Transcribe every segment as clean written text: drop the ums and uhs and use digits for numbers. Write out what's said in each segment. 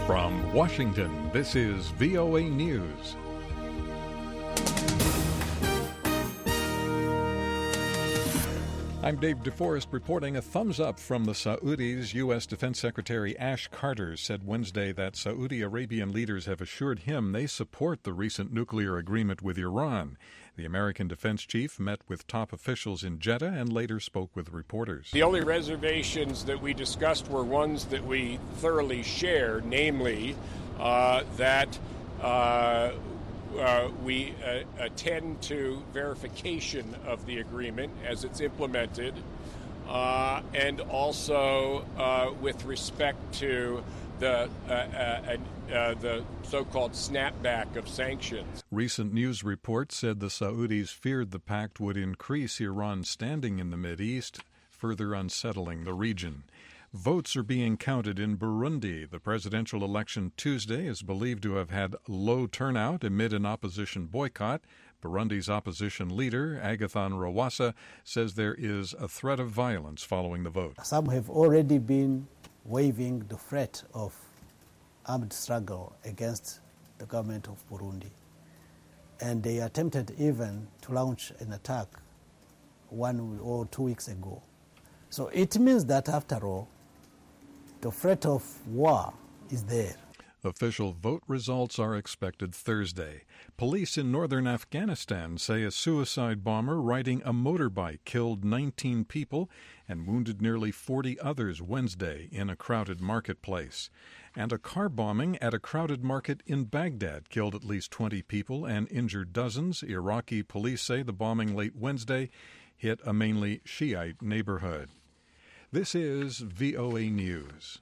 From Washington, this is VOA News. I'm Dave DeForest reporting. A thumbs up from the Saudis. U.S. Defense Secretary Ash Carter said Wednesday that Saudi Arabian leaders have assured him they support the recent nuclear agreement with Iran. The American defense chief met with top officials in Jeddah and later spoke with reporters. The only reservations that we discussed were ones that we thoroughly share, namely that we attend to verification of the agreement as it's implemented, and also with respect to the so-called snapback of sanctions. Recent news reports said the Saudis feared the pact would increase Iran's standing in the Mideast, further unsettling the region. Votes are being counted in Burundi. The presidential election Tuesday is believed to have had low turnout amid an opposition boycott. Burundi's opposition leader, Agathon Rwasa, says there is a threat of violence following the vote. Some have already been waving the threat of armed struggle against the government of Burundi. And they attempted even to launch an attack 1 or 2 weeks ago. So it means that after all, the threat of war is there. Official vote results are expected Thursday. Police in northern Afghanistan say a suicide bomber riding a motorbike killed 19 people and wounded nearly 40 others Wednesday in a crowded marketplace. And a car bombing at a crowded market in Baghdad killed at least 20 people and injured dozens. Iraqi police say the bombing late Wednesday hit a mainly Shiite neighborhood. This is VOA News.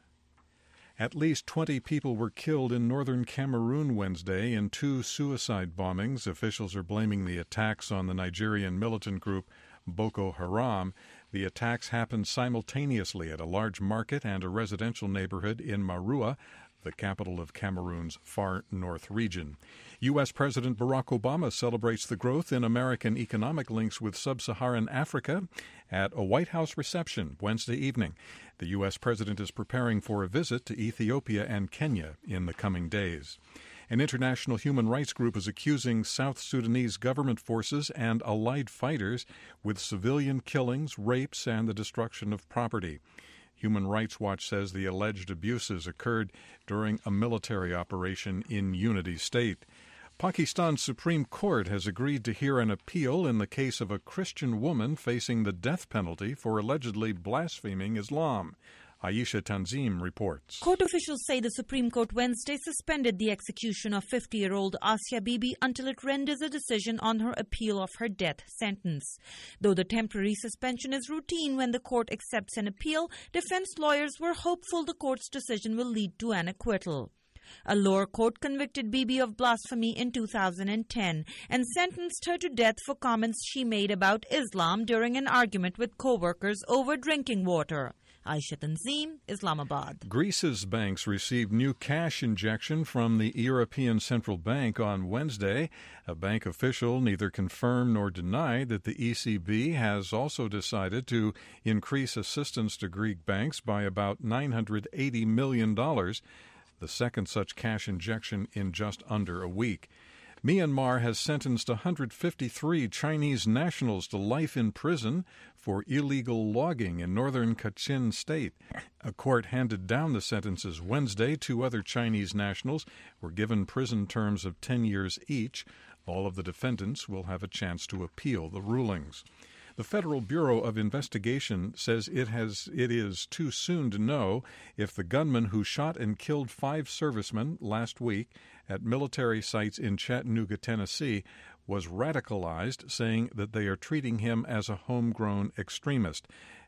At least 20 people were killed in northern Cameroon Wednesday in 2 suicide bombings. Officials are blaming the attacks on the Nigerian militant group Boko Haram. The attacks happened simultaneously at a large market and a residential neighborhood in Marua, the capital of Cameroon's far north region. U.S. President Barack Obama celebrates the growth in American economic links with sub-Saharan Africa at a White House reception Wednesday evening. The U.S. president is preparing for a visit to Ethiopia and Kenya in the coming days. An international human rights group is accusing South Sudanese government forces and allied fighters with civilian killings, rapes, and the destruction of property. Human Rights Watch says the alleged abuses occurred during a military operation in Unity State. Pakistan's Supreme Court has agreed to hear an appeal in the case of a Christian woman facing the death penalty for allegedly blaspheming Islam. Aisha Tanzim reports. Court officials say the Supreme Court Wednesday suspended the execution of 50-year-old Asia Bibi until it renders a decision on her appeal of her death sentence. Though the temporary suspension is routine when the court accepts an appeal, defense lawyers were hopeful the court's decision will lead to an acquittal. A lower court convicted Bibi of blasphemy in 2010 and sentenced her to death for comments she made about Islam during an argument with co-workers over drinking water. Aisha Tanzim, Islamabad. Greece's banks received new cash injection from the European Central Bank on Wednesday. A bank official neither confirmed nor denied that the ECB has also decided to increase assistance to Greek banks by about $980 million, the second such cash injection in just under a week. Myanmar has sentenced 153 Chinese nationals to life in prison for illegal logging in northern Kachin State. A court handed down the sentences Wednesday. 2 other Chinese nationals were given prison terms of 10 years each. All of the defendants will have a chance to appeal the rulings. The Federal Bureau of Investigation says it is too soon to know if the gunman who shot and killed 5 servicemen last week at military sites in Chattanooga, Tennessee, was radicalized, saying that they are treating him as a homegrown extremist.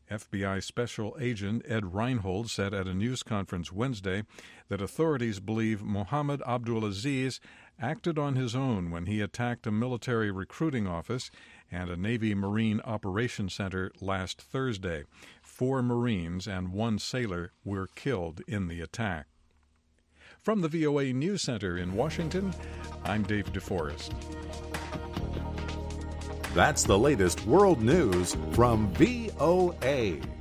FBI Special Agent Ed Reinhold said at a news conference Wednesday that authorities believe Mohammed Abdulaziz acted on his own when he attacked a military recruiting office and a Navy Marine Operations Center last Thursday. 4 Marines and 1 sailor were killed in the attack. From the VOA News Center in Washington, I'm Dave DeForest. That's the latest world news from VOA.